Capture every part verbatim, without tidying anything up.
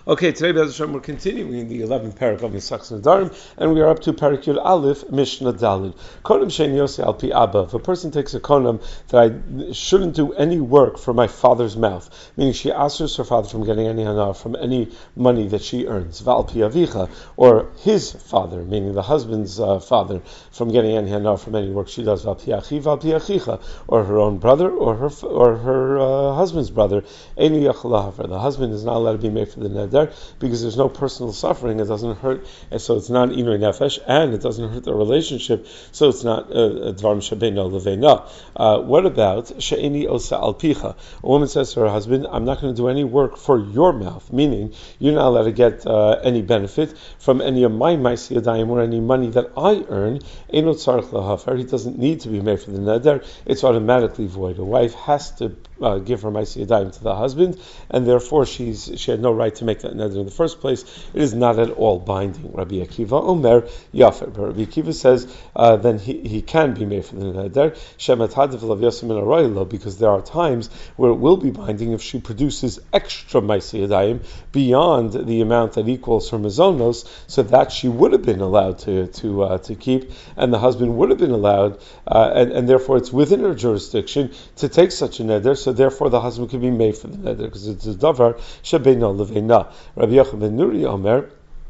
Okay, today, Be'ez Hashem, we're continuing the eleventh parak of Misachas Nedarim, and we are up to parak Yud Aleph, Mishnah Dalid. Konam she'ein yoseh al pi abba. If a person takes a konam that I shouldn't do any work for my father's mouth, meaning she asks her father from getting any hana, from any money that she earns, v'al pi avicha, or his father, meaning the husband's uh, father, from getting any hana from any work she does, v'al pi achi, v'al pi achicha, or her own brother, or her or her uh, husband's brother, eini yachal lahafer. The husband is not allowed to be made for the neder, because there's no personal suffering, it doesn't hurt, and so it's not inui nefesh, and it doesn't hurt the relationship, so it's not dvarim shebeino leveina. What about she'eni osa al picha? A woman says to her husband, I'm not going to do any work for your mouth, meaning you're not allowed to get uh, any benefit from any of my ma'aseh yadayim or any money that I earn. Eino tzarich lahafer. He doesn't need to be made for the neder, it's automatically void. A wife has to uh, give her ma'aseh yadayim to the husband, and therefore she's she had no right to make that neder in the first place. It is not at all binding. Rabbi Akiva Omer Yafer. But Rabbi Akiva says uh, then he, he can be made for the neder. Shemat hadav lav yosim in araylo, because there are times where it will be binding if she produces extra ma'aseh yadayim beyond the amount that equals her mazonos, so that she would have been allowed to to uh, to keep, and the husband would have been allowed, uh, and, and therefore it's within her jurisdiction to take such a neder. So therefore the husband could be made for the neder because it's a davar shebeino leveina. Rabbi Yochanan ben Nuri Omer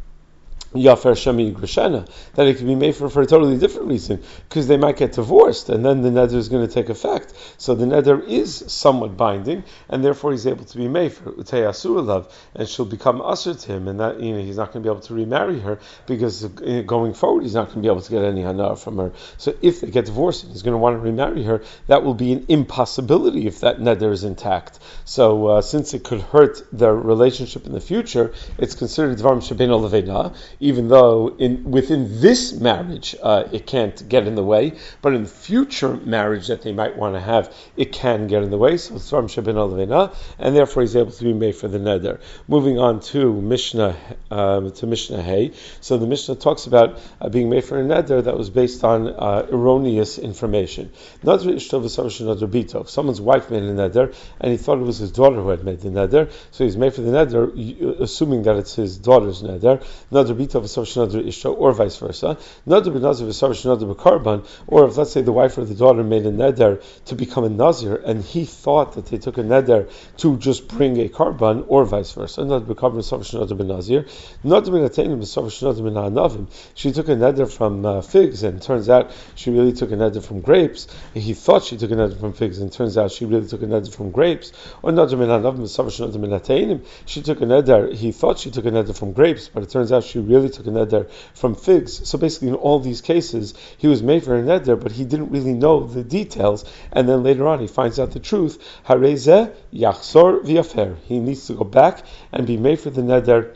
Yafer Shemi Grishena, that it can be made for, for a totally different reason, because they might get divorced, and then the neder is going to take effect. So the neder is somewhat binding, and therefore he's able to be made for Utei Asur Love, and she'll become usher to him, and that, you know, he's not going to be able to remarry her, because going forward he's not going to be able to get any hana from her. So if they get divorced and he's going to want to remarry her, that will be an impossibility if that neder is intact. So uh, since it could hurt their relationship in the future, it's considered Dvarim Shebeino Leveina, even though in within this marriage uh, it can't get in the way, but in the future marriage that they might want to have, it can get in the way. So Tzvarim Shebeino Leveina, and therefore he's able to be made for the neder. Moving on to Mishnah uh, to Mishnah Hay. So the Mishnah talks about uh, being made for a neder that was based on uh, erroneous information. If someone's wife made a neder and he thought it was his daughter who had made the neder, so he's made for the neder, assuming that it's his daughter's neder. Or vice versa, or if let's say the wife or the daughter made a neder to become a nazir, and he thought that they took a neder to just bring a karban, or vice versa. She took a neder from uh, figs, and turns out she really took a neder from grapes. He thought she took a neder from figs, and turns out she really took a neder from grapes. Or she took a neder. He thought she took a neder from grapes, but it turns out she really took a neder from figs. So basically in all these cases he was made for a neder, but he didn't really know the details, and then later on he finds out the truth. Harezeh yachzor v'yafer. He needs to go back and be made for the neder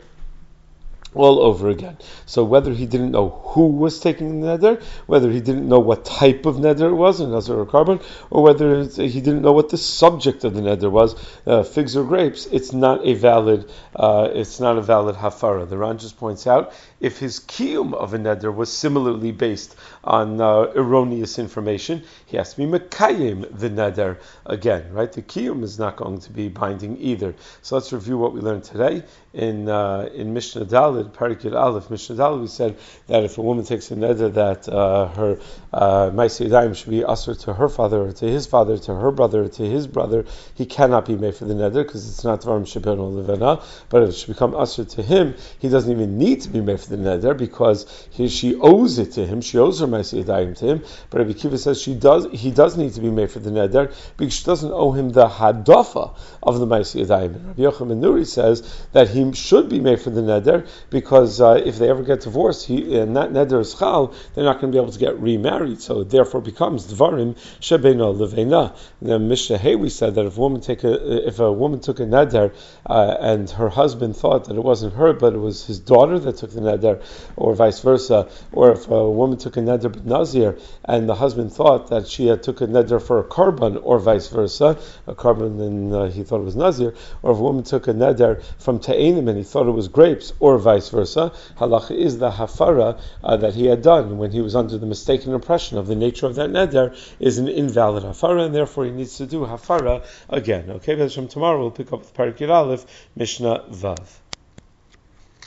all over again. So whether he didn't know who was taking the neder, whether he didn't know what type of neder it was, a nazir or carbon, or whether he didn't know what the subject of the neder was, uh, figs or grapes, it's not a valid, uh, it's not a valid hafara. The Ran just points out if his kiyum of a neder was similarly based on uh, erroneous information, he has to be mekayim the neder again, right? The kiyum is not going to be binding either. So let's review what we learned today in uh, in Mishnah Dalid, Parak Yud Aleph, Mishnah Dalid. We said that if a woman takes a neder that uh, her uh, ma'aseh yadayim should be usher to her father, or to his father, to her brother, or to his brother, he cannot be made for the neder because it's not dvarim shebeino leveina. But if it should become usher to him, he doesn't even need to be made for the neder because he, she owes it to him. She owes her ma'aseh yadayim to him. But Rabbi Akiva says she does. He does need to be made for the neder because she doesn't owe him the hadafa of the ma'aseh yadayim. And Rabbi Yochanan ben Nuri says that he should be made for the neder because uh, if they ever get divorced, he, and that neder is chal, they're not going to be able to get remarried. So it therefore becomes dvarim shebeino leveina. In the Mishnah Hay we said that if a woman take a if a woman took a neder uh, and her husband thought that it wasn't her but it was his daughter that took the neder, or vice versa, or if a woman took a neder but nazir and the husband thought that she had took a neder for a karban, or vice versa, a karban and uh, he thought it was nazir, or if a woman took a neder from ta'enim and he thought it was grapes, or vice versa, halacha is the hafara uh, that he had done when he was under the mistaken impression of the nature of that neder is an invalid hafara, and therefore he needs to do hafara again. Okay, but from tomorrow we'll pick up with Parak Yud Aleph, Mishnah Vav.